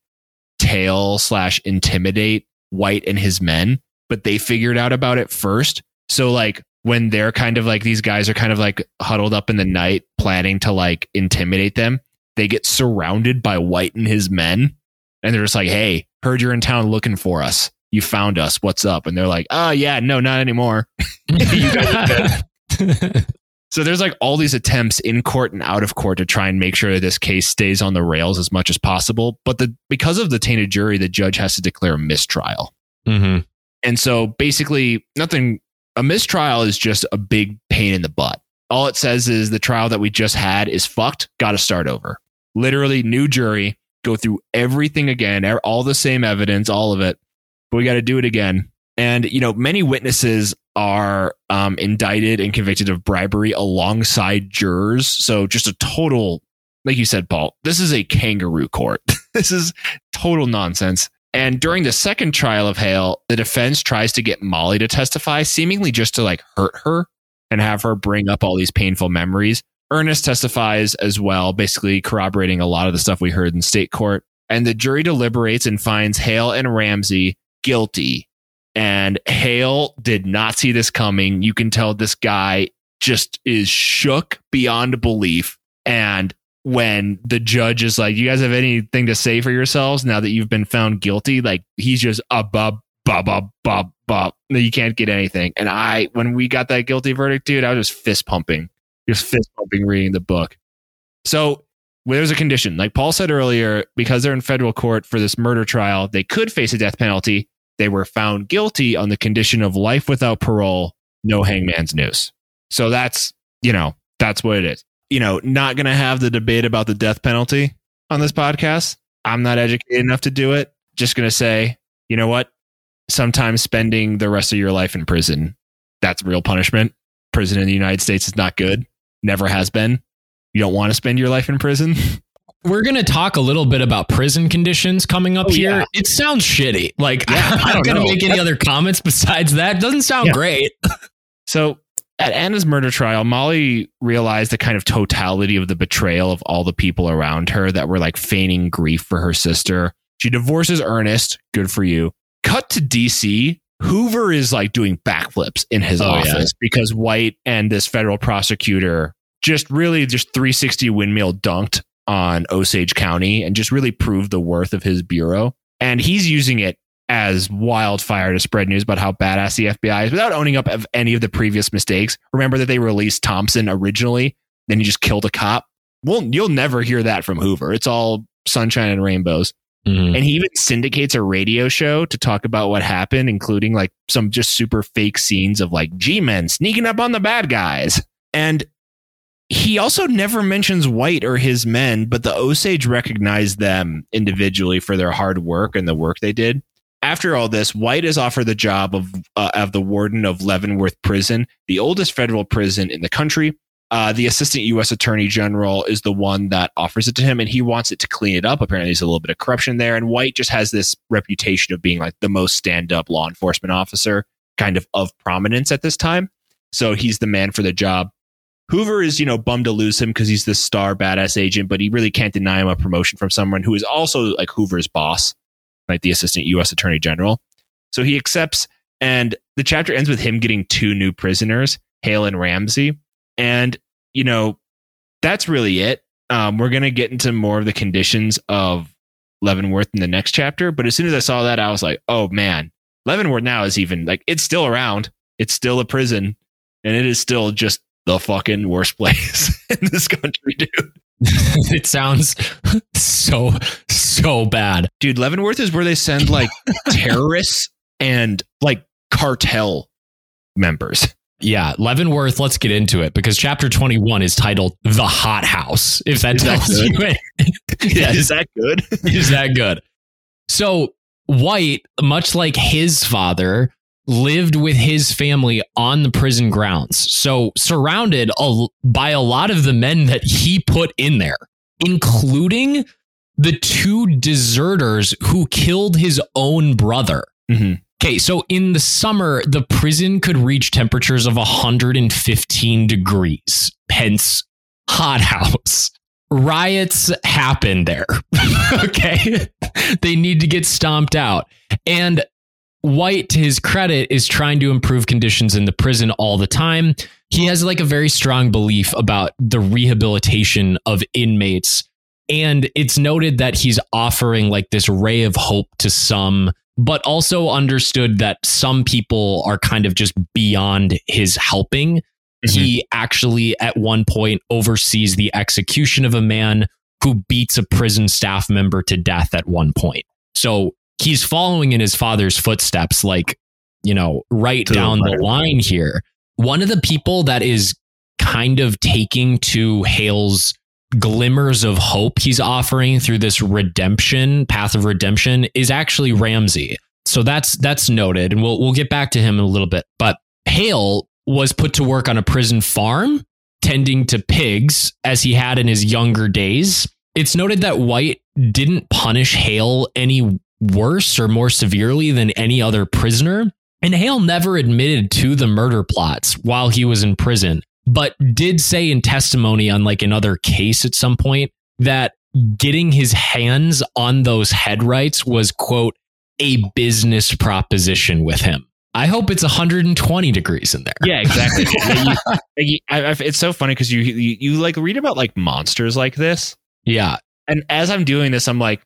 S2: tail/intimidate White and his men, but they figured out about it first. So when they're kind of these guys are kind of huddled up in the night planning to intimidate them, they get surrounded by White and his men, and they're just like, hey, heard you're in town looking for us. You found us. What's up? And they're like, oh yeah, no, not anymore. You guys are good. So there's like all these attempts in court and out of court to try and make sure that this case stays on the rails as much as possible. But because of the tainted jury, the judge has to declare a mistrial.
S1: Mm-hmm.
S2: And so basically a mistrial is just a big pain in the butt. All it says is the trial that we just had is fucked. Got to start over. Literally new jury, go through everything again, all the same evidence, all of it. But we got to do it again. And, many witnesses are indicted and convicted of bribery alongside jurors. So just a total, like you said, Paul, this is a kangaroo court. This is total nonsense. And during the second trial of Hale, the defense tries to get Molly to testify, seemingly just to like hurt her and have her bring up all these painful memories. Ernest testifies as well, basically corroborating a lot of the stuff we heard in state court. And the jury deliberates and finds Hale and Ramsey guilty. And Hale did not see this coming. You can tell this guy just is shook beyond belief. And when the judge is like, you guys have anything to say for yourselves now that you've been found guilty? Like, he's just bob. You can't get anything. And when we got that guilty verdict, dude, I was just fist pumping reading the book. So there's a condition. Like Paul said earlier, because they're in federal court for this murder trial, they could face a death penalty. They were found guilty on the condition of life without parole, no hangman's noose. So that's what it is. Not going to have the debate about the death penalty on this podcast. I'm not educated enough to do it. Just going to say, you know what? Sometimes spending the rest of your life in prison, that's real punishment. Prison in the United States is not good. Never has been. You don't want to spend your life in prison.
S1: We're going to talk a little bit about prison conditions coming up here. Yeah. It sounds shitty. Like, I'm not going to make any other comments besides that. It doesn't sound great.
S2: So at Anna's murder trial, Molly realized the kind of totality of the betrayal of all the people around her that were like feigning grief for her sister. She divorces Ernest. Good for you. Cut to DC. Hoover is like doing backflips in his office because White and this federal prosecutor just 360 windmill dunked on Osage County and just really proved the worth of his bureau. And he's using it as wildfire to spread news about how badass the FBI is without owning up of any of the previous mistakes. Remember that they released Thompson originally, then he just killed a cop. Well, you'll never hear that from Hoover. It's all sunshine and rainbows. Mm-hmm. And he even syndicates a radio show to talk about what happened, including like some just super fake scenes of like G-men sneaking up on the bad guys. And he also never mentions White or his men, but the Osage recognized them individually for their hard work and the work they did. After all this, White is offered the job of the warden of Leavenworth Prison, the oldest federal prison in the country. The assistant U.S. attorney general is the one that offers it to him, and he wants it to clean it up. Apparently, there's a little bit of corruption there. And White just has this reputation of being like the most stand-up law enforcement officer kind of prominence at this time. So he's the man for the job. Hoover is, bummed to lose him because he's this star badass agent, but he really can't deny him a promotion from someone who is also like Hoover's boss, like the assistant U.S. attorney general. So he accepts, and the chapter ends with him getting 2 new prisoners, Hale and Ramsey. And, that's really it. We're going to get into more of the conditions of Leavenworth in the next chapter. But as soon as I saw that, I was like, oh, man, Leavenworth now is even like, it's still around. It's still a prison. And it is still just the fucking worst place in this country, dude.
S1: It sounds so bad.
S2: Dude, Leavenworth is where they send like terrorists and like cartel members.
S1: Yeah, Leavenworth, let's get into it because chapter 21 is titled The Hot House. If that tells you it.
S2: Yeah, is that good?
S1: Is that good? So White, much like his father, lived with his family on the prison grounds. So surrounded by a lot of the men that he put in there, including the 2 deserters who killed his own brother.
S2: Mm-hmm.
S1: Okay, so in the summer, the prison could reach temperatures of 115 degrees, hence hot house. Riots happen there. Okay, they need to get stomped out. And White, to his credit, is trying to improve conditions in the prison all the time. He has like a very strong belief about the rehabilitation of inmates. And it's noted that he's offering like this ray of hope to some, but also understood that some people are kind of just beyond his helping. He actually, at one point, oversees the execution of a man who beats a prison staff member to death at one point. So he's following in his father's footsteps, like, right down the line here. One of the people that is kind of taking to Hale's glimmers of hope he's offering through this path of redemption is actually Ramsey. So that's noted, and we'll get back to him in a little bit. But Hale was put to work on a prison farm, tending to pigs as he had in his younger days. It's noted that White didn't punish Hale any worse or more severely than any other prisoner. And Hale never admitted to the murder plots while he was in prison, but did say in testimony on like another case at some point that getting his hands on those headrights was, quote, a business proposition with him. I hope it's 120 degrees in there.
S2: Yeah, exactly. It's so funny because you like read about like monsters like this.
S1: Yeah.
S2: And as I'm doing this, I'm like,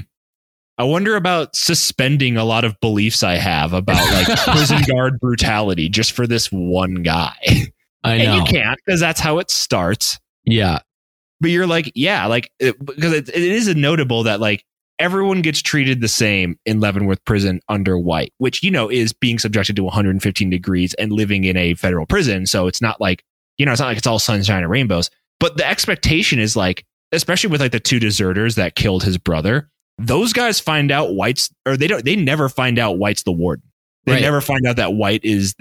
S2: I wonder about suspending a lot of beliefs I have about like prison guard brutality just for this one guy.
S1: I know.
S2: And you can't, because that's how it starts.
S1: Yeah.
S2: But you're like, yeah, like, because it is notable that like everyone gets treated the same in Leavenworth prison under White, which, is being subjected to 115 degrees and living in a federal prison. So it's not like, it's not like it's all sunshine and rainbows. But the expectation is like, especially with like the two deserters that killed his brother, those guys find out they never find out White's the warden. They never find out that White is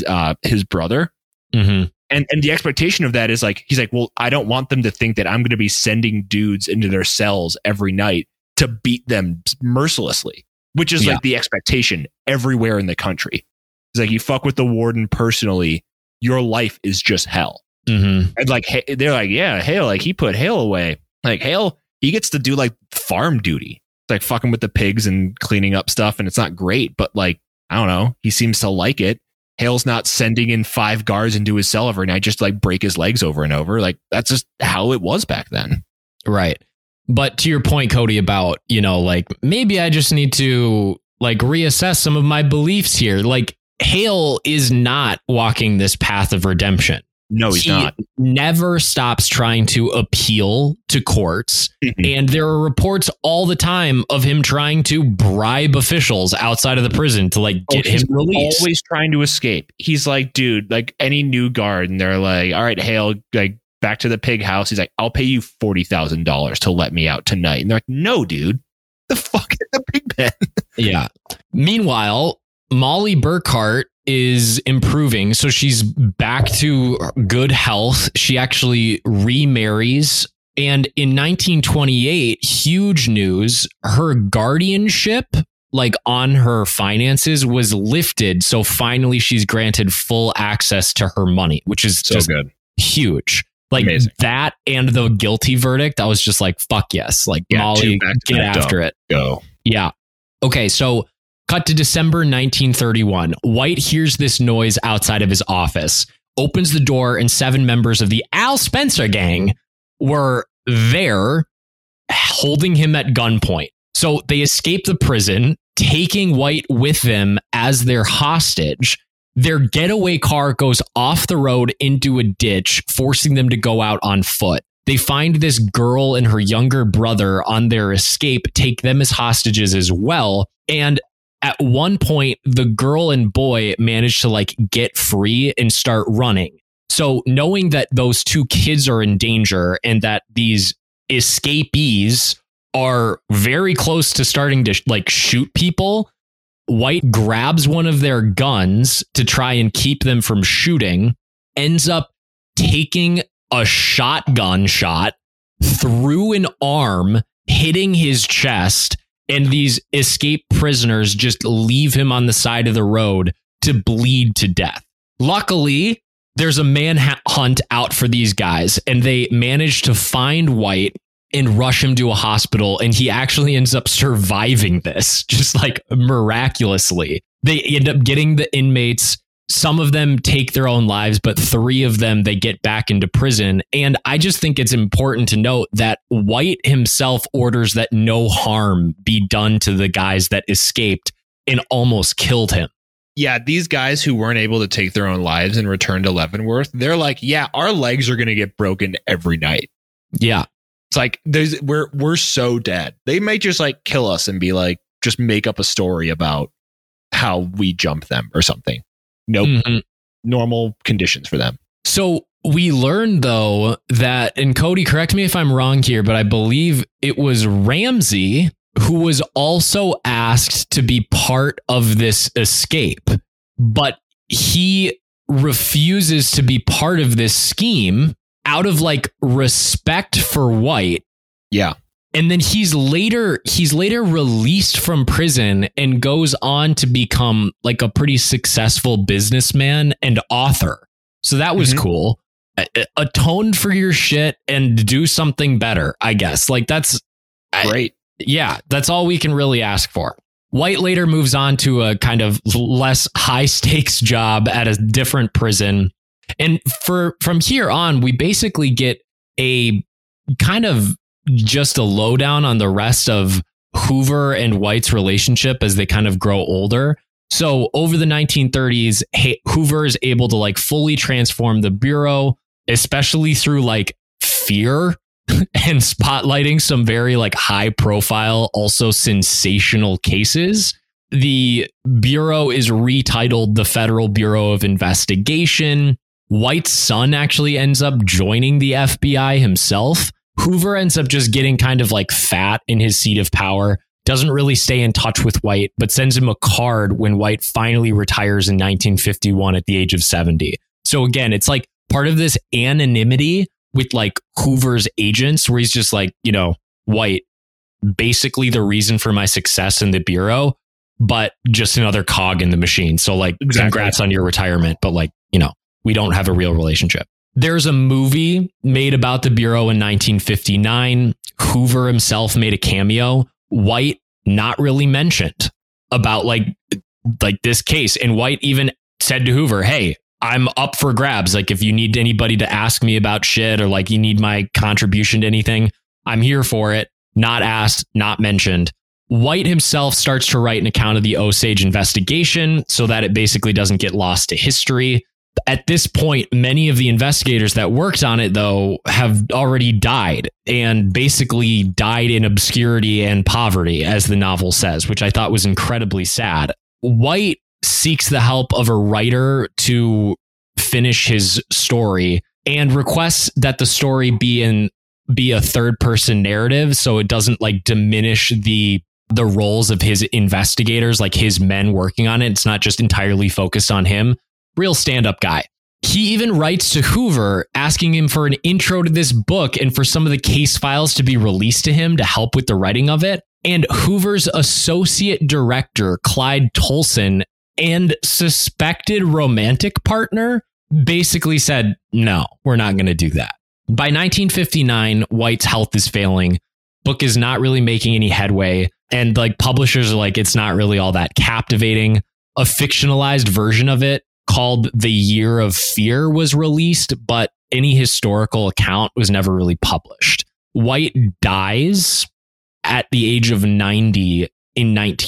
S2: his brother.
S1: Mm-hmm.
S2: And the expectation of that is like, he's like, well, I don't want them to think that I'm going to be sending dudes into their cells every night to beat them mercilessly, which is like the expectation everywhere in the country. It's like, you fuck with the warden personally, your life is just hell.
S1: Mm-hmm.
S2: And like, they're like, yeah, Hale, like he put Hale away. Like Hale, he gets to do like farm duty, like fucking with the pigs and cleaning up stuff. And it's not great, but like, I don't know, he seems to like it. Hale's not sending in 5 guards into his cell every night just to like break his legs over and over. Like that's just how it was back then.
S1: Right. But to your point, Cody, about, like maybe I just need to like reassess some of my beliefs here. Like Hale is not walking this path of redemption.
S2: No, he's not.
S1: Never stops trying to appeal to courts. Mm-hmm. And there are reports all the time of him trying to bribe officials outside of the prison to like get him released.
S2: Always trying to escape. He's like, dude, like any new guard. And they're like, all right, Hale, like back to the pig house. He's like, I'll pay you $40,000 to let me out tonight. And they're like, no, dude, the fuck in the pig pen.
S1: Yeah. Meanwhile, Molly Burkhart is improving. So she's back to good health. She actually remarries. And in 1928, huge news, her guardianship, like on her finances, was lifted. So finally she's granted full access to her money, which is so just good. Huge. Like amazing. That and the guilty verdict, I was just like, fuck yes. Like Molly, get after it.
S2: Go.
S1: Yeah. Okay. So cut to December 1931. White hears this noise outside of his office, opens the door, and 7 members of the Al Spencer gang were there holding him at gunpoint. So they escape the prison, taking White with them as their hostage. Their getaway car goes off the road into a ditch, forcing them to go out on foot. They find this girl and her younger brother on their escape, take them as hostages as well. And at one point, the girl and boy manage to like get free and start running. So knowing that those 2 kids are in danger and that these escapees are very close to starting to like shoot people, White grabs one of their guns to try and keep them from shooting, ends up taking a shotgun shot through an arm, hitting his chest. And these escaped prisoners just leave him on the side of the road to bleed to death. Luckily, there's a manhunt out for these guys, and they manage to find White and rush him to a hospital. And he actually ends up surviving this, just like miraculously. They end up getting the inmates. Some of them take their own lives, but 3 of them, they get back into prison. And I just think it's important to note that White himself orders that no harm be done to the guys that escaped and almost killed him.
S2: yeah, these guys who weren't able to take their own lives and return to Leavenworth, they're like, yeah, our legs are going to get broken every night.
S1: Yeah.
S2: It's like we're so dead. They might just like kill us and be like, just make up a story about how we jump them or something. Nope. Normal conditions for them.
S1: So we learned, though, that, and Cody, correct me if I'm wrong here, but I believe it was Ramsey who was also asked to be part of this escape, but he refuses to be part of this scheme out of like respect for White.
S2: Yeah.
S1: And then he's later released from prison and goes on to become like a pretty successful businessman and author. So that was cool. Atone for your shit and do something better, I guess. Like that's
S2: great.
S1: Yeah, that's all we can really ask for. White later moves on to a kind of less high stakes job at a different prison. And from here on, we basically get a kind of just a lowdown on the rest of Hoover and White's relationship as they kind of grow older. So over the 1930s, Hoover is able to like fully transform the Bureau, especially through like fear and spotlighting some very like high profile, also sensational cases. The Bureau is retitled the Federal Bureau of Investigation. White's son actually ends up joining the FBI himself. Hoover ends up just getting kind of like fat in his seat of power, doesn't really stay in touch with White, but sends him a card when White finally retires in 1951 at the age of 70. So again, it's like part of this anonymity with like Hoover's agents where he's just like, you know, White, basically the reason for my success in the Bureau, but just another cog in the machine. So like, congrats on your retirement, but like, you know, we don't have a real relationship. There's a movie made about the Bureau in 1959. Hoover himself made a cameo. White not really mentioned about like this case. And White even said to Hoover, hey, I'm up for grabs. Like if you need anybody to ask me about shit or like you need my contribution to anything, I'm here for it. Not asked, not mentioned. White himself starts to write an account of the Osage investigation so that it basically doesn't get lost to history. At this point, many of the investigators that worked on it, though, have already died and basically died in obscurity and poverty, as the novel says, which I thought was incredibly sad. White seeks the help of a writer to finish his story and requests that the story be a third person narrative so it doesn't like diminish the roles of his investigators, like his men working on it. It's not just entirely focused on him. Real stand-up guy. He even writes to Hoover asking him for an intro to this book and for some of the case files to be released to him to help with the writing of it. And Hoover's associate director, Clyde Tolson, and suspected romantic partner basically said, no, we're not going to do that. By 1959, White's health is failing. Book is not really making any headway. And like publishers are like, it's not really all that captivating. A fictionalized version of it called The Year of Fear was released, but any historical account was never really published. White dies at the age of 90 in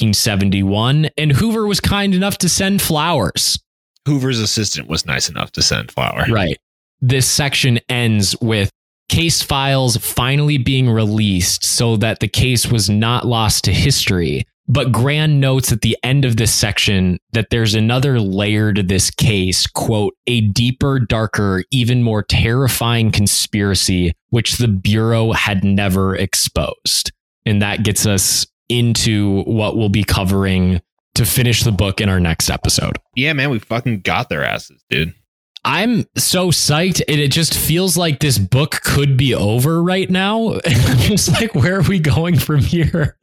S1: 1971, and Hoover was kind enough to send flowers.
S2: Hoover's assistant was nice enough to send flowers.
S1: Right. This section ends with case files finally being released so that the case was not lost to history. But Gran notes at the end of this section that there's another layer to this case, quote, a deeper, darker, even more terrifying conspiracy, which the Bureau had never exposed. And that gets us into what we'll be covering to finish the book in our next episode.
S2: Yeah, man, we fucking got their asses, dude.
S1: I'm so psyched. And it just feels like this book could be over right now. I'm just like, where are we going from here?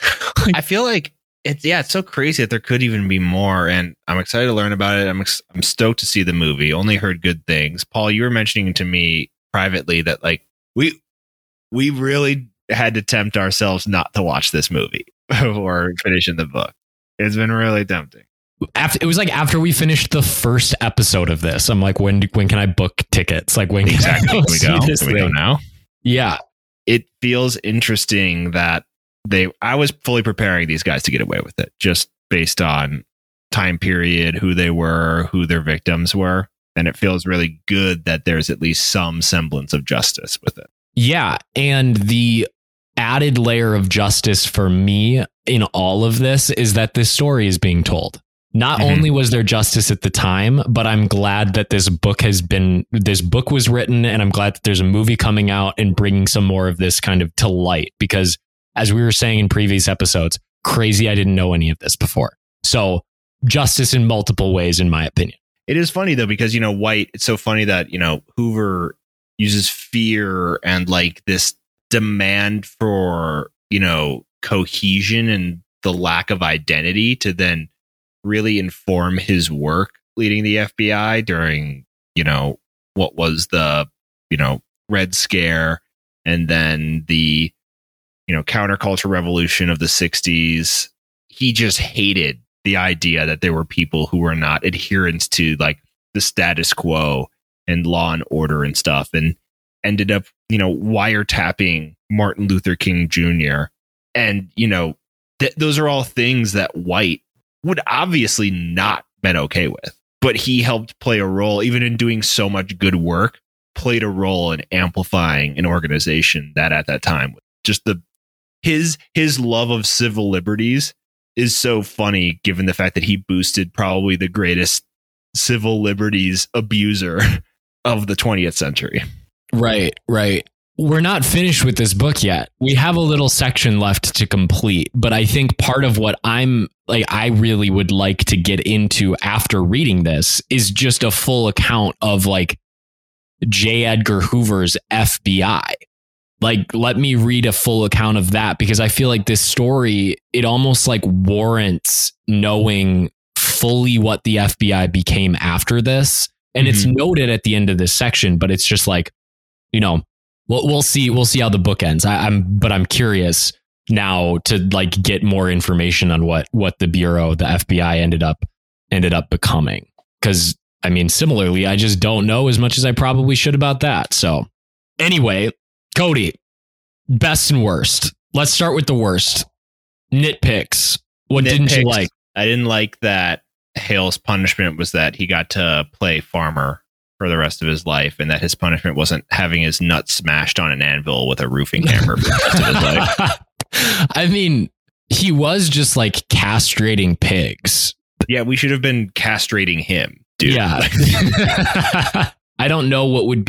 S2: I feel like it's so crazy that there could even be more, and I'm excited to learn about it. I'm stoked to see the movie. Only heard good things. Paul, you were mentioning to me privately that like we really had to tempt ourselves not to watch this movie before finishing the book. It's been really tempting.
S1: It was like after we finished the first episode of this, I'm like, when can I book tickets? Like when
S2: exactly can we go? Can we go now?
S1: Yeah,
S2: it feels interesting that I was fully preparing these guys to get away with it just based on time period, who they were, who their victims were. And it feels really good that there's at least some semblance of justice with it.
S1: Yeah. And the added layer of justice for me in all of this is that this story is being told. Not only was there justice at the time, but I'm glad that this book was written, and I'm glad that there's a movie coming out and bringing some more of this kind of to light, because as we were saying in previous episodes, crazy, I didn't know any of this before. So justice in multiple ways, in my opinion.
S2: It is funny though, because, White, it's so funny that, Hoover uses fear and like this demand for, cohesion and the lack of identity to then really inform his work leading the FBI during, what was the, Red Scare, and then the, counterculture revolution of the 60s. He just hated the idea that there were people who were not adherents to like the status quo and law and order and stuff, and ended up, wiretapping Martin Luther King Jr. And, those are all things that White would obviously not been okay with, but he helped play a role, even in doing so much good work, played a role in amplifying an organization that at that time, just his love of civil liberties is so funny, given the fact that he boosted probably the greatest civil liberties abuser of the 20th century.
S1: Right. We're not finished with this book yet. We have a little section left to complete, but I think part of what I really would like to get into after reading this is just a full account of like J. Edgar Hoover's FBI. Like, let me read a full account of that, because I feel like this story, it almost like warrants knowing fully what the FBI became after this. And it's noted at the end of this section, but it's just like, we'll see how the book ends. I'm curious now to like get more information on what the Bureau, the FBI ended up becoming. Because similarly, I just don't know as much as I probably should about that. So anyway, Cody, best and worst. Let's start with the worst. Nitpicks. What didn't you like?
S2: I didn't like that Hale's punishment was that he got to play farmer for the rest of his life, and that his punishment wasn't having his nuts smashed on an anvil with a roofing hammer for the rest of his life.
S1: He was just like castrating pigs.
S2: Yeah, we should have been castrating him, dude.
S1: Yeah. I don't know what would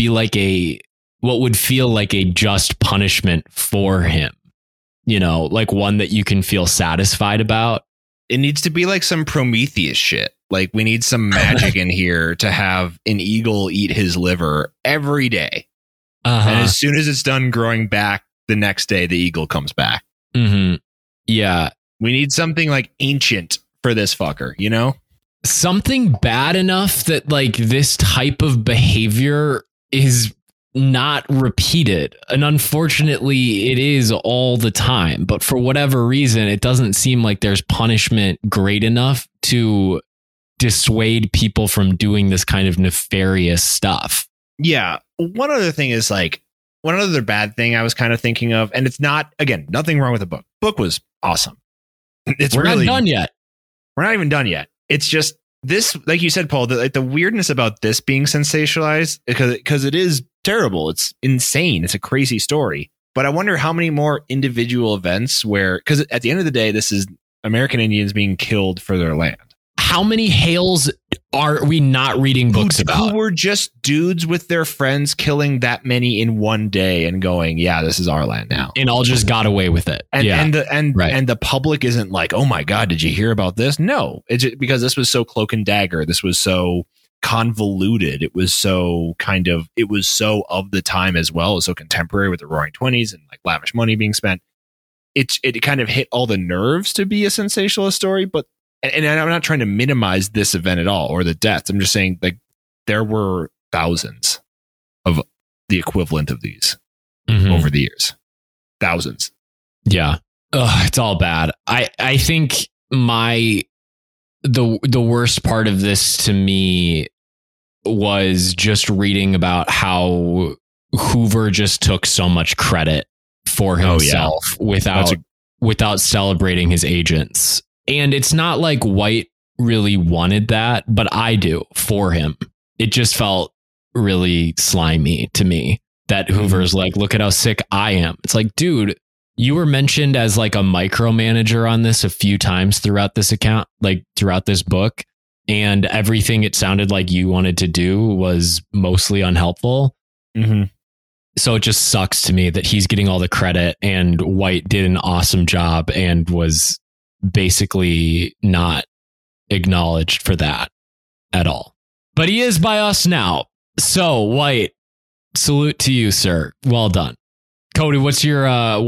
S1: feel like a just punishment for him. Like one that you can feel satisfied about.
S2: It needs to be like some Prometheus shit. Like, we need some magic in here to have an eagle eat his liver every day. And as soon as it's done growing back, the next day, the eagle comes back.
S1: Yeah.
S2: We need something like ancient for this fucker,
S1: Something bad enough that like this type of behavior is not repeated. And unfortunately, it is all the time. But for whatever reason, it doesn't seem like there's punishment great enough to dissuade people from doing this kind of nefarious stuff.
S2: Yeah. One other thing is like, one other bad thing I was kind of thinking of, and it's not, again, nothing wrong with the book. Book was awesome.
S1: We're not done yet.
S2: We're not even done yet. It's just this, like you said, Paul, the weirdness about this being sensationalized, because it is terrible. It's insane. It's a crazy story. But I wonder how many more individual events because at the end of the day, this is American Indians being killed for their land.
S1: How many Hales are we not reading books about?
S2: Who were just dudes with their friends killing that many in one day and going, yeah, this is our land now.
S1: And all just got away with it.
S2: And the public isn't like, oh my God, did you hear about this? No, it's just because this was so cloak and dagger. This was so convoluted. It was so of the time as well, as so contemporary with the Roaring '20s and like lavish money being spent. It kind of hit all the nerves to be a sensationalist story, but and I'm not trying to minimize this event at all or the deaths. I'm just saying like there were thousands of the equivalent of these over the years. Thousands.
S1: Yeah. It's all bad. I think the worst part of this to me was just reading about how Hoover just took so much credit for himself without celebrating his agents. And it's not like White really wanted that, but I do for him. It just felt really slimy to me that Hoover's like, look at how sick I am. It's like, dude, you were mentioned as like a micromanager on this a few times throughout this account, like throughout this book. And everything it sounded like you wanted to do was mostly unhelpful.
S2: Mm-hmm.
S1: So it just sucks to me that he's getting all the credit and White did an awesome job and was basically not acknowledged for that at all. But he is by us now. So White, salute to you, sir. Well done. Cody, what's your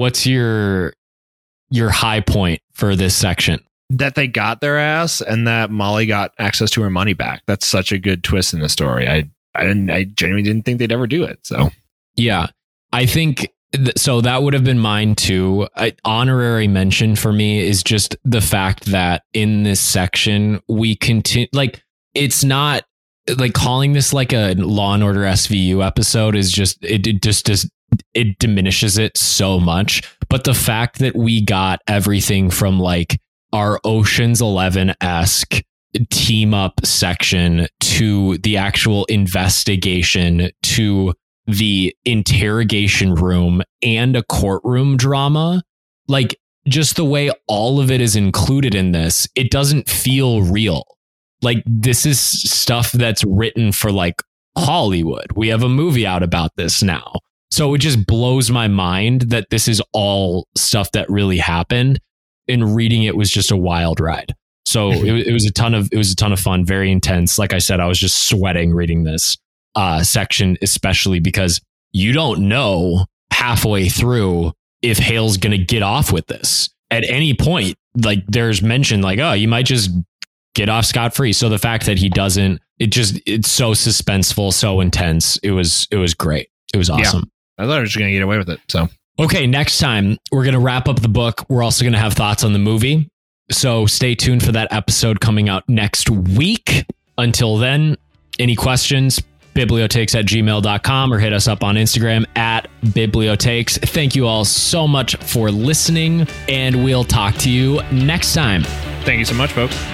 S1: high point for this section?
S2: That they got their ass and that Molly got access to her money back. That's such a good twist in the story. I genuinely didn't think they'd ever do it. So
S1: yeah, I think so. That would have been mine too. Honorary mention for me is just the fact that in this section we continue, like, it's not like calling this like a Law and Order SVU episode is just it diminishes it so much. But the fact that we got everything from like our Ocean's 11-esque team up section to the actual investigation to the interrogation room and a courtroom drama, like just the way all of it is included in this, it doesn't feel real. Like this is stuff that's written for like Hollywood. We have a movie out about this now. So it just blows my mind that this is all stuff that really happened, and reading it was just a wild ride. So it was a ton of fun, very intense. Like I said, I was just sweating reading this section, especially because you don't know halfway through if Hale's going to get off with this at any point. Like there's mention like, oh, you might just get off scot-free. So the fact that he doesn't, it's so suspenseful, so intense. It was great. It was awesome.
S2: Yeah, I thought I was just going to get away with it. So,
S1: okay. Next time we're going to wrap up the book. We're also going to have thoughts on the movie. So stay tuned for that episode coming out next week. Until then, any questions, bibliotakes@gmail.com or hit us up on Instagram @bibliotakes. Thank you all so much for listening, and we'll talk to you next time.
S2: Thank you so much, folks.